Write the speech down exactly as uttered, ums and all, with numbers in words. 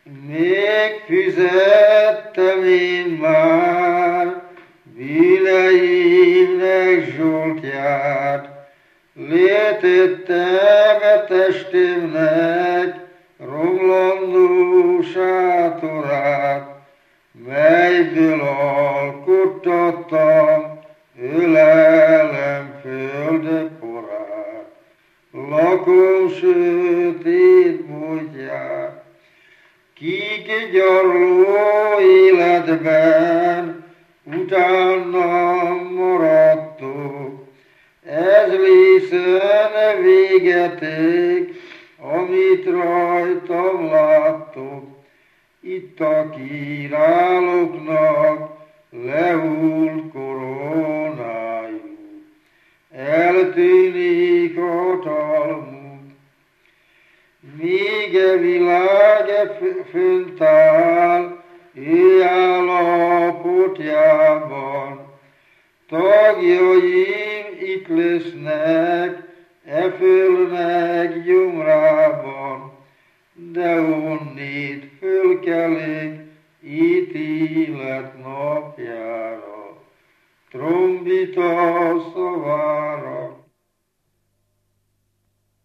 Még fizettem én már bűneimnek zsoltját, létettem a testemnek romlandó sátorát, melyből alkottattam ölelem földe porát. Lakom sötét botját, kik gyarló életben utánam maradtok, ez lészen végetek, amit rajtam láttok. Itt a királyoknak lehult koronájuk, eltűnik hatalmuk. Míg a világ fönt áll, ő állapotjában, tagjaim itt lesznek, e földnek gyomrában, de onnét fölkelek ítélet napjára, trombita szavára.